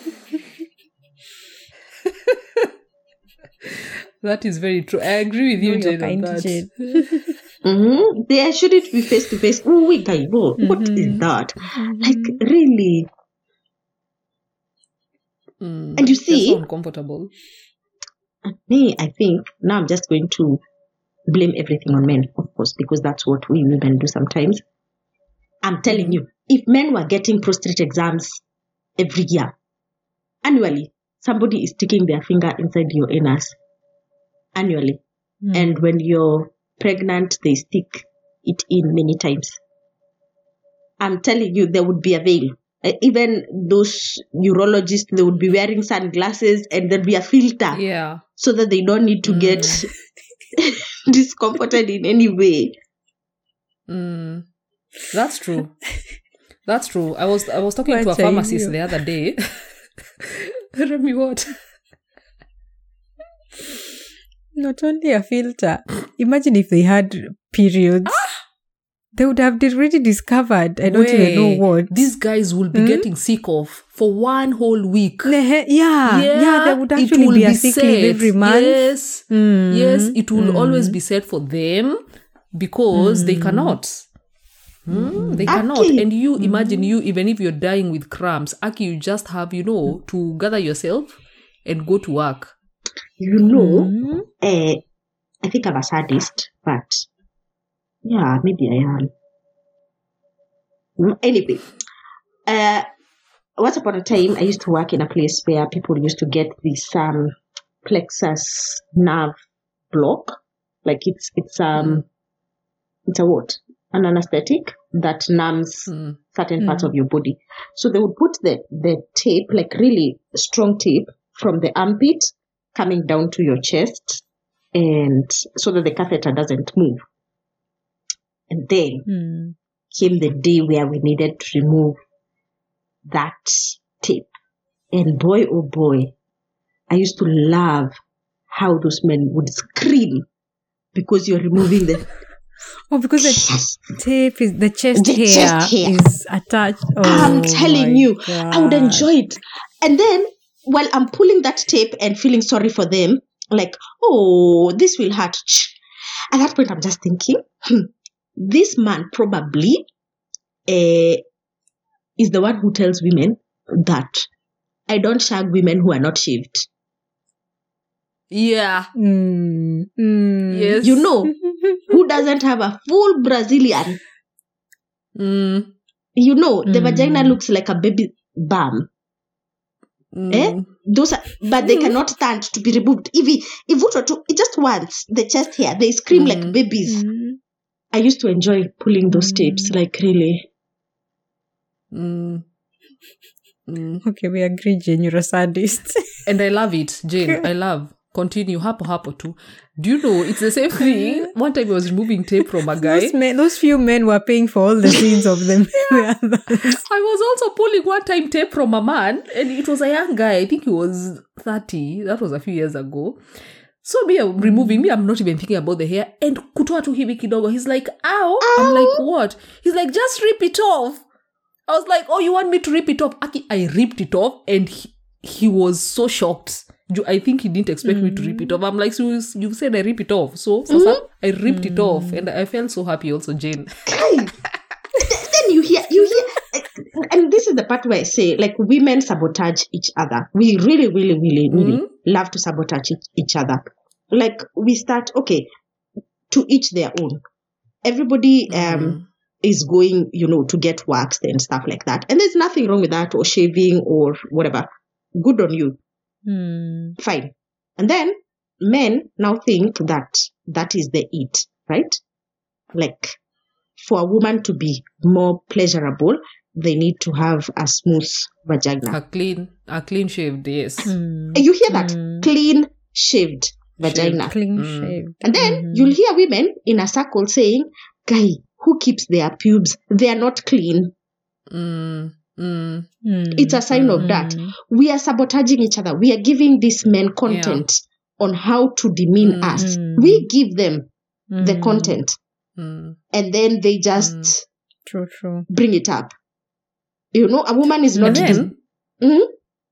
That is very true. I agree with you, Know your Jane, on kind, that. Jane. Mm-hmm. There shouldn't be face to face. Oh, wait, I know. What is Mhm. that? Mhm. Like, really? Mm, And you that's see- so uncomfortable. Me, I think now I'm just going to blame everything on men, of course, because that's what we women do sometimes. I'm telling Mhm. you, if men were getting prostate exams every year, annually, somebody is sticking their finger inside your anus annually. Mm. And when you're pregnant, they stick it in many times. I'm telling you, there would be a veil. Uh, even those urologists, they would be wearing sunglasses and there'd be a filter Yeah. so that they don't need to Mm. get discomforted in any way. Mm. That's true. That's true. I was I was talking to a What are pharmacist you? the other day. Remy, what? Not only a filter. Imagine if they had periods. They would have already discovered. I don't even know Way, what. these guys will be Hmm? getting sick of for one whole week. Nehe- yeah, yeah, there would it actually will be a sick leave set. every month. Yes, Mm. yes, it will Mm. always be set for them because they cannot. Hmm? They cannot. Aki. And you imagine you, even if you're dying with cramps, Aki, you just have, you know, to gather yourself and go to work. You know, Mm. uh, I think I'm a sadist, but yeah, maybe I am. Mm, Anyway, uh, once upon a time, I used to work in a place where people used to get this um, plexus nerve block. Like it's it's um it's a what? An anesthetic that numbs Mm. certain parts Mm. of your body. So they would put the, the tape, like really strong tape, from the armpit coming down to your chest, and so that the catheter doesn't move. And then Mm. came the day where we needed to remove that tape. And boy, oh boy, I used to love how those men would scream because you're removing the Oh, because the tape is the chest The hair chest hair. is attached. Oh, I'm telling my you, I would God. enjoy it. And then while I'm pulling that tape and feeling sorry for them, like, oh, this will hurt. At that point, I'm just thinking, hmm, this man probably uh, is the one who tells women that I don't shag women who are not shaved. Yeah. Mm. Mm. Yes. You know, who doesn't have a full Brazilian? Mm. You know, the Mm. vagina looks like a baby bum. Mm. Eh? Those are, but they cannot stand to be removed. If it, if it were to, it just once, the chest hair, they scream like Mm. babies. Mm. I used to enjoy pulling those tapes, like really. Mm. Mm. Okay, we agree, Jane. You're a sadist. And I love it, Jane. I love. Continue. Hapo hapo too. Do you know it's the same thing? One time I was removing tape from a guy. Those, men, those few men were paying for all the scenes of them. I was also pulling one time tape from a man, and it was a young guy. I think he was thirty. That was a few years ago. So me I'm removing, me I'm not even thinking about the hair. And kutoa tu hivi kidogo. He's like, ow. I'm like, what? He's like, just rip it off. I was like, oh, you want me to rip it off? Aki, I ripped it off and he, he was so shocked. You- I think he didn't expect me to rip it off. I'm like, so you, you said I rip it off. So, so so I ripped it off and I felt so happy also, Jane. Then you hear, you hear, and this is the part where I say, like, women sabotage each other. We really, really, really, really love to sabotage each, each other. Like, we start, okay, to each their own. Everybody um is going, you know, to get waxed and stuff like that. And there's nothing wrong with that, or shaving or whatever. Good on you. Hmm. Fine. And then men now think that that is the it, right? Like, for a woman to be more pleasurable, they need to have a smooth vagina. A clean, a clean shaved, yes. Hmm. And you hear that? Clean shaved vagina. Clean Mm. shaved. And then Mhm. you'll hear women in a circle saying, guy, who keeps their pubes? They are not clean. Mm, mm, Hmm. It's a sign of that. We are sabotaging each other. We are giving these men content on how to demean Mm. us. Mm. We give them the Hmm. content, mm. and then they just True, true. bring it up. You know, a woman is not. And then, Mhm.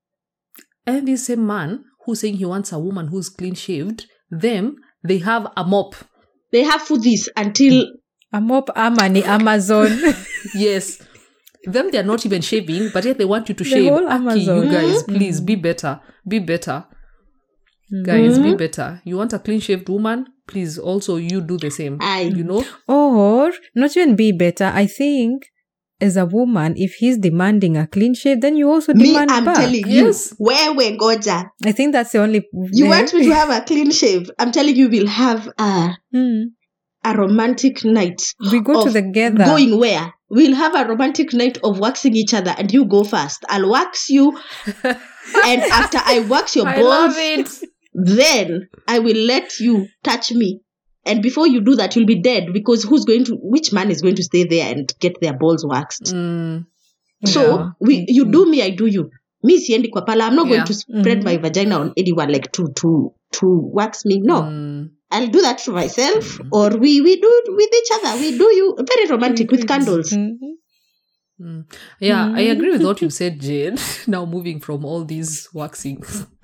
and this same man who's saying he wants a woman who's clean shaved, them, they have a mop. They have foodies until A mop amani Amazon. Yes. Them, they're not even shaving, but yet they want you to The shave. whole Aki, Amazon. you guys, please be better. Be better. Guys, be better. You want a clean shaved woman? Please also you do the same. I- You know? Or not even be better. I think as a woman, if he's demanding a clean shave, then you also me, demand I'm back. telling Yes. you, where we goja. I think that's the only. You want me to have a clean shave? I'm telling you, we'll have a Hmm. a romantic night. We go of together. Going where? We'll have a romantic night of waxing each other, and you go first. I'll wax you, and after I wax your I balls, love it. then I will let you touch me. And before you do that, you'll be dead, because who's going to? Which man is going to stay there and get their balls waxed? Mm, So yeah. we, you do me, I do you. Me siendi kwa pala. I'm not Yeah. going to spread my vagina on anyone like to to to wax me. No. Mm. I'll do that to myself, or we, we do it with each other. We do you very romantic with candles. Mhm. Mm. Yeah, I agree with what you said, Jane. Now moving from all these waxing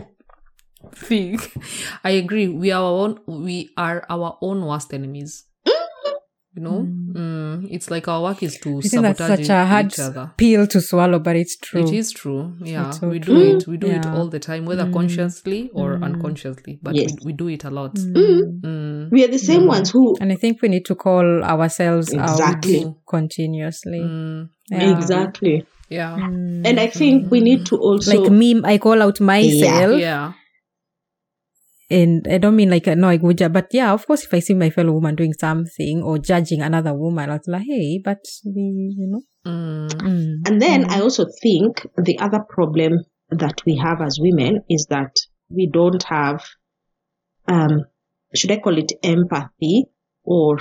thing, I agree. We are our own. We are our own worst enemies. You know, mm. It's like our work is to I think that's sabotage such a hard each other. pill to swallow, but it's true. It is true. Yeah, It's so we true. do it. We do it Yeah. all the time, whether consciously or unconsciously. But Yes. we, we do it a lot. Mm. Mm. We are the same ones who And I think we need to call ourselves Exactly. out continuously. Mm. Yeah. exactly. Yeah. And I think we need to also Like me, I call out myself. Yeah. And I don't mean like, no, I would, ju- but yeah, of course, if I see my fellow woman doing something or judging another woman, I was like, hey, but we, you know. Mm. Mm. And then I also think the other problem that we have as women is that we don't have, um, should I call it empathy, or,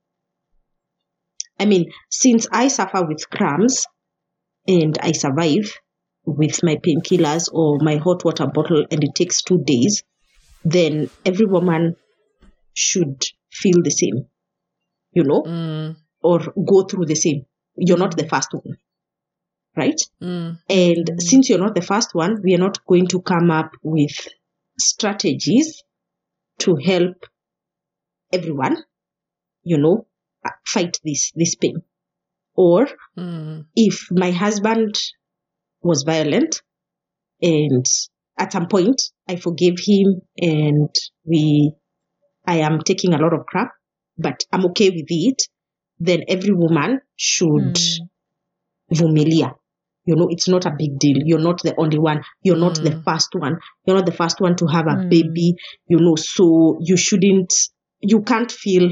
I mean, since I suffer with cramps and I survive with my painkillers or my hot water bottle and it takes two days, then every woman should feel the same, you know, Mm. or go through the same. You're not the first one, right? Mm. And since you're not the first one, we are not going to come up with strategies to help everyone, you know, uh, fight this, this pain. Or Mm. if my husband was violent and at some point I forgave him and we, I am taking a lot of crap, but I'm okay with it, then every woman should vumilia. You know, it's not a big deal. You're not the only one. You're not the first one. You're not the first one to have a Mm. baby, you know, so you shouldn't, you can't feel.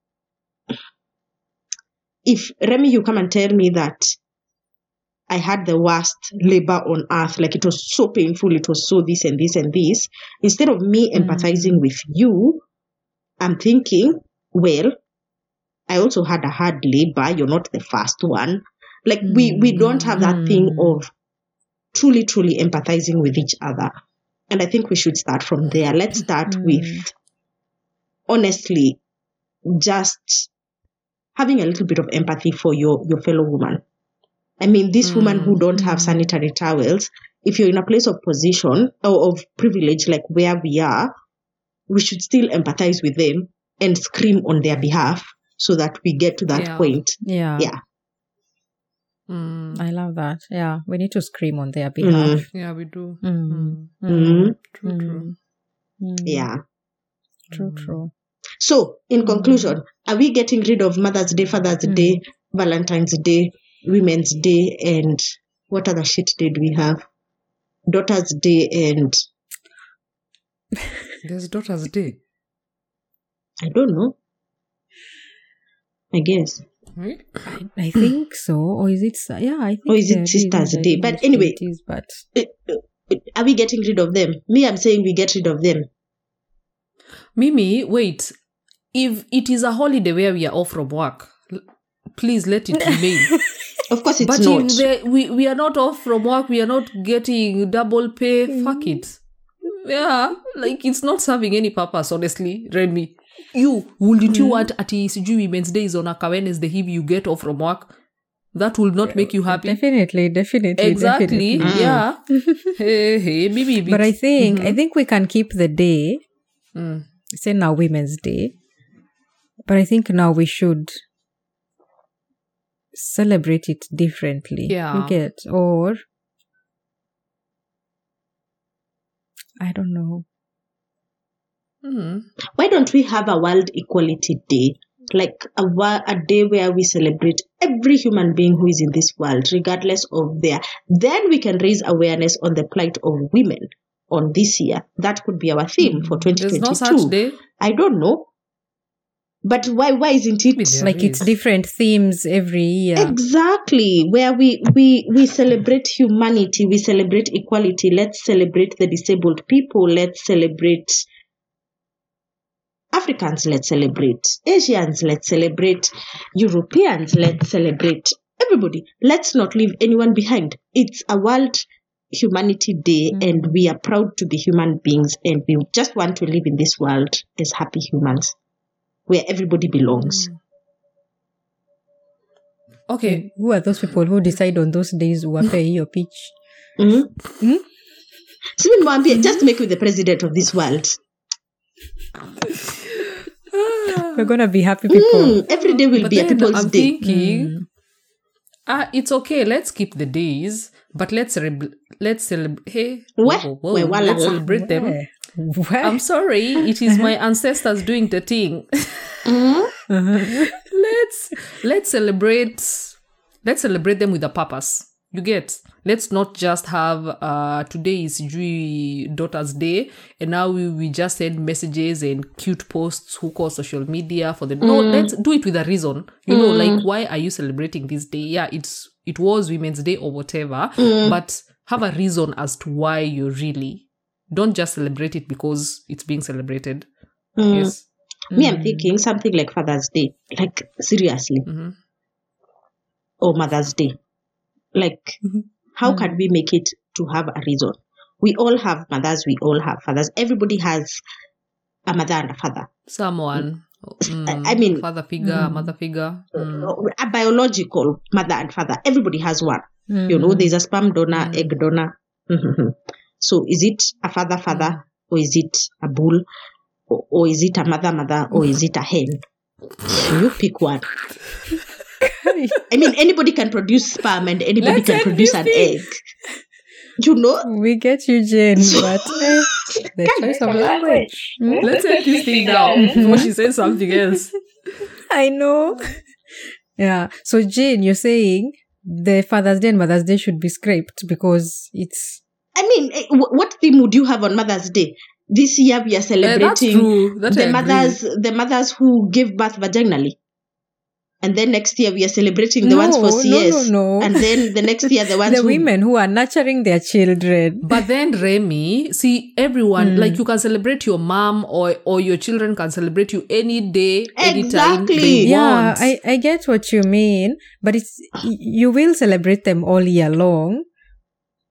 If Remy, you come and tell me that I had the worst labor on earth, like it was so painful, it was so this and this and this, instead of me empathizing with you, I'm thinking, well, I also had a hard labor. You're not the first one. Like we, we don't have that thing of truly, truly empathizing with each other. And I think we should start from there. Let's start with honestly just having a little bit of empathy for your, your fellow woman. I mean, these mm. women who don't have sanitary towels, if you're in a place of position or of privilege like where we are, we should still empathize with them and scream on their behalf so that we get to that Yeah. point. Yeah. Yeah. Mm. I love that. Yeah. We need to scream on their behalf. Yeah, we do. Mm. Mm. Mm. True, true. Mm. Yeah. True, true. So, in conclusion, are we getting rid of Mother's Day, Father's Mm. Day, Valentine's Day, Women's Day, and what other shit day do we have? Daughter's Day and There's Daughter's Day. I don't know. I guess. Right? I, I think so. Or is it? Yeah, I think. Or is it there Sister's I Day? think But it's- anyway. it is, but Are we getting rid of them? Me, I'm saying we get rid of them. Mimi, wait. If it is a holiday where we are off from work, l- please let it remain. Of course, it's But not. if the, we, we are not off from work, we are not getting double pay, fuck it. Yeah, like it's not serving any purpose, honestly, Remy. You, wouldn't you want at sijui Women's Day is on a Wednesday if you get off from work? That will not make you happy. definitely, definitely, Exactly, definitely. yeah. hey, hey, maybe. But I think I think we can keep the day. Mm. Say now Women's Day, but I think now we should celebrate it differently. Yeah. You get, or I don't know. Mm. Why don't we have a World Equality Day? Like a, wa- a day where we celebrate every human being who is in this world, regardless of their. Then we can raise awareness on the plight of women on this year. That could be our theme for twenty There's twenty-two. no such day. I don't know. But why why isn't it There Like it's is. different themes every year. exactly where we, we we celebrate humanity, we celebrate equality, let's celebrate the disabled people, let's celebrate Africans, let's celebrate Asians, let's celebrate Europeans, let's celebrate everybody. Let's not leave anyone behind. It's a World Humanity Day, and we are proud to be human beings, and we just want to live in this world as happy humans where everybody belongs. Okay. Who are those people who decide on those days who pay your pitch? Mm-hmm. So Mwambie, just make you the president of this world. We're gonna be happy people. Mm, every day will But be a then people's I'm day. thinking, ah, it's okay. Let's keep the days, but let's re- let's celebrate. Hey, Weh, whoa, whoa, weh, whoa, wala let's la. celebrate them. Where? Where? I'm sorry, it is my ancestors doing the thing. let's let's celebrate. Let's celebrate them with a purpose. You get? Let's not just have uh today is Sijui Daughter's Day, and now we, we just send messages and cute posts who call social media for the no. Let's do it with a reason. You know, like why are you celebrating this day? Yeah, it's it was Women's Day or whatever, but have a reason as to why you really don't just celebrate it because it's being celebrated. Yes. Me, I'm thinking something like Father's Day. Like, seriously. Mhm. Or Mother's Day. Like, how can we make it to have a reason? We all have mothers, we all have fathers. Everybody has a mother and a father. Someone. Mm, I mean- father figure, mother figure. Mm. A biological mother and father. Everybody has one. You know, there's a sperm donor, egg donor. Mhm. So is it a father, father, or is it a bull, or, or is it a mother, mother, or is it a hen? You pick one. I mean, anybody can produce sperm and anybody Let's can end produce this an thing. egg. You know? We get you, Jane, but eh, the choice of language. Hmm? Let's end this thing now before she says something else. I know. Yeah. So, Jane, you're saying the Father's Day and Mother's Day should be scraped because it's. I mean, eh, wh- what theme would you have on Mother's Day? This year we are Uh, that's celebrating true. That I the agree. mothers, the mothers who give birth vaginally. And then next year we are celebrating the No, ones for C S. no, no, no. And then the next year the ones The who women who are nurturing their children. But then Remy, see everyone like you can celebrate your mom or or your children can celebrate you any day, anytime Exactly. they Yeah, want. I, I get what you mean, but it's y- you will celebrate them all year long.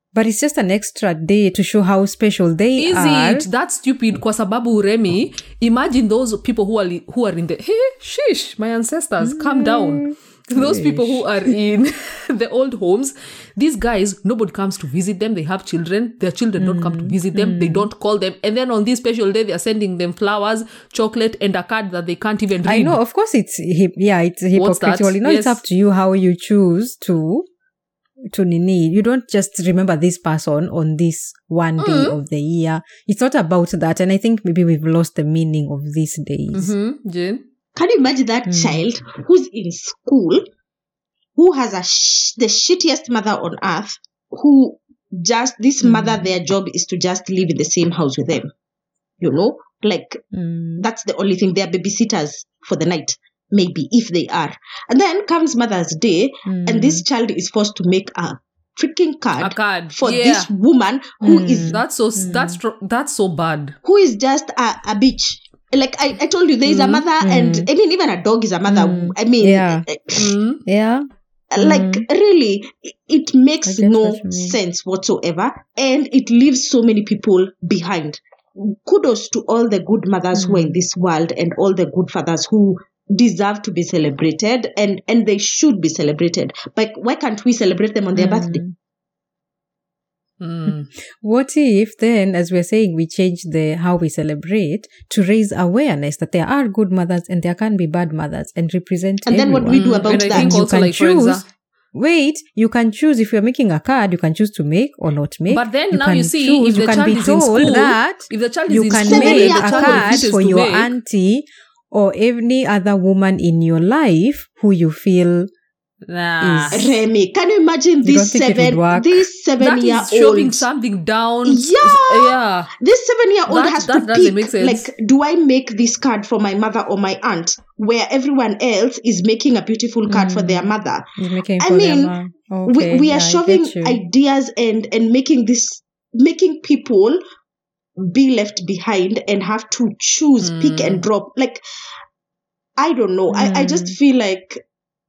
But it's just an extra day to show how special they Is are. it? That's stupid. Kwa sababu Remy, imagine those people who are li- who are in the hey, sheesh, my ancestors, calm down. Those people who are in the old homes, these guys, nobody comes to visit them. They have children. Their children don't come to visit them. They don't call them. And then on this special day, they are sending them flowers, chocolate, and a card that they can't even read. I know, of course, it's hip, yeah, it's What's that? hypocritical. You know, Yes. it's up to you how you choose to to nini. You don't just remember this person on this one day of the year. It's not about that. And I think maybe we've lost the meaning of these days. Mm-hmm. Jane? Can you imagine that child who's in school, who has a sh- the shittiest mother on earth, who just, this mother, their job is to just live in the same house with them. You know? Like, Mm. that's the only thing. They're babysitters for the night, maybe, if they are. And then comes Mother's Day, and this child is forced to make a freaking card, A card. for Yeah. this woman who is That's so that's tr- that's so bad. who is just a, a bitch. Like I, I told you, there is a mother, and I mean, even a dog is a mother. I mean, Yeah. eh, Mm. Yeah. like really, it- it makes I get no what you mean. sense whatsoever, and it leaves so many people behind. Kudos to all the good mothers who are in this world, and all the good fathers who deserve to be celebrated, and and they should be celebrated. But why can't we celebrate them on their birthday? Mm. What if then, as we're saying, we change the how we celebrate to raise awareness that there are good mothers and there can be bad mothers and represent And then what do we do everyone. about And I that? think You also can like for choose. example. Wait, you can choose if you're making a card, you can choose to make or not make. But then now can you see, choose, if the you can child be is in told school, that if the child is you in can school, make and a the child card refuses for to your make, auntie or any other woman in your life who you feel nah. is- Remy, can you imagine You don't this think it would seven work? this seven That year is shoving old? something down. Yeah. Yeah. This seven year old That- has that to doesn't pick, make sense. like, do I make this card for my mother or my aunt, where everyone else is making a beautiful card for their mother? is making I for mean, them. uh, Okay, we, we are yeah, I shoving get you. ideas and and making this making people be left behind and have to choose, pick and drop. Like, I don't know. I, I just feel like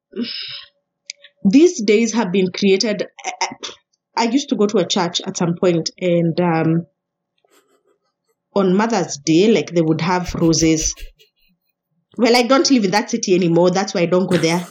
these days have been created. I, I, I used to go to a church at some point, and um, on Mother's Day, like, they would have roses. Well, I don't live in that city anymore. That's why I don't go there.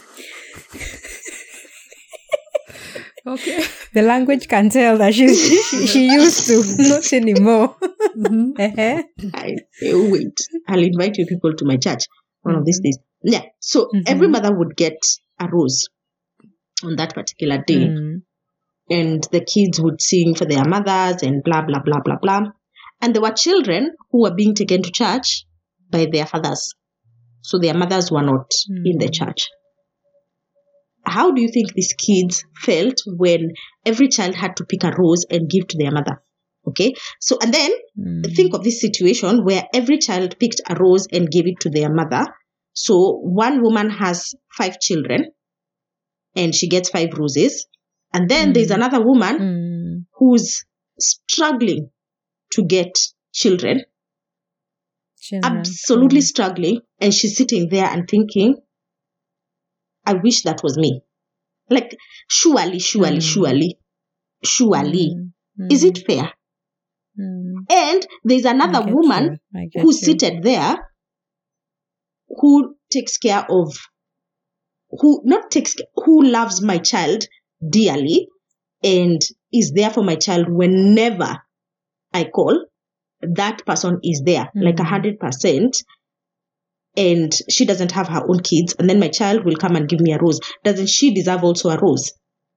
Okay. The language can tell that she's, she, she used to, not anymore. Eh-heh. I eh, wait. I'll invite you people to my church one of these days. Yeah. So every mother would get a rose on that particular day, Mm. and the kids would sing for their mothers and blah blah blah blah blah. And there were children who were being taken to church by their fathers, so their mothers were not in the church. How do you think these kids felt when every child had to pick a rose and give to their mother? Okay, so and then think of this situation where every child picked a rose and gave it to their mother. So one woman has five children and she gets five roses. And then there's another woman Mm. who's struggling to get children, Children. absolutely struggling. And she's sitting there and thinking, I wish that was me. Like, surely, surely, surely, surely. Mm. Is it fair? Mm. And there's I another get woman you. I get who's you. seated there, who takes care of, who not takes, who loves my child dearly and is there for my child whenever I call. That person is there, like a hundred percent. And she doesn't have her own kids. And then my child will come and give me a rose. Doesn't she deserve also a rose?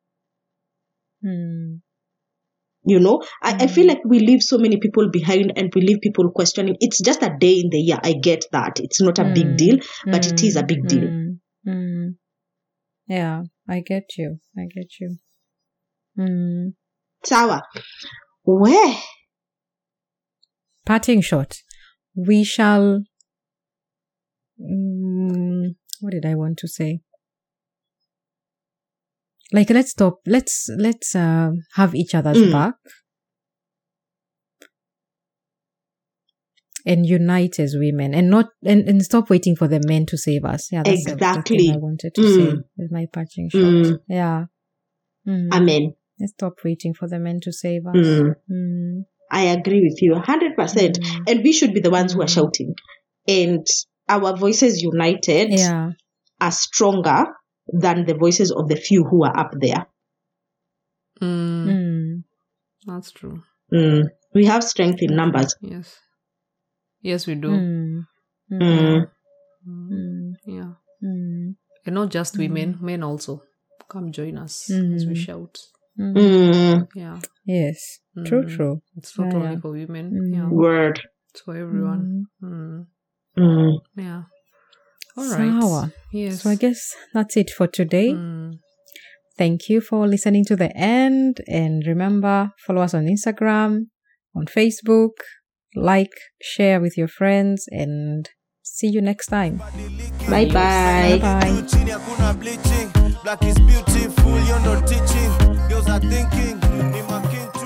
Mm. You know, I, I feel like we leave so many people behind and we leave people questioning. It's just a day in the year. I get that. It's not a big deal, but it is a big deal. Mm. Mm. Yeah, I get you. I get you. Mm. Sawa. Where? Parting shot. We shall. Mm, what did I want to say? Like, let's stop. Let's let's uh, have each other's Mm. back and unite as women, and not and, and stop waiting for the men to save us. Yeah, that's the- the Exactly. thing I wanted to Mm. say with my parting shot. Mm. Yeah. Mm. Amen. Let's stop waiting for the men to save us. Mm. Mm. I agree with you one hundred percent. Mm. And we should be the ones who are shouting. And our voices united Yeah. are stronger than the voices of the few who are up there. Mm. Mm. That's true. Mm. We have strength in numbers. Yes. Yes, we do. Mm. Mm. Mm. Mm. Mm. Yeah. Mm. And not just women, men also. Come join us Mm. as we shout. Mm. Mm. Yeah. Yes. True, Mm. true. It's not Yeah, only yeah. for women. Mm. Yeah. Word. It's for everyone. Mm. Mm. Yeah. All right. Sawa. Yes. So I guess that's it for today. Mm. Thank you for listening to the end. And remember, follow us on Instagram, on Facebook, like, share with your friends, and see you next time. Bye bye. Bye. Black is beautiful, you're not teaching. Girls are thinking,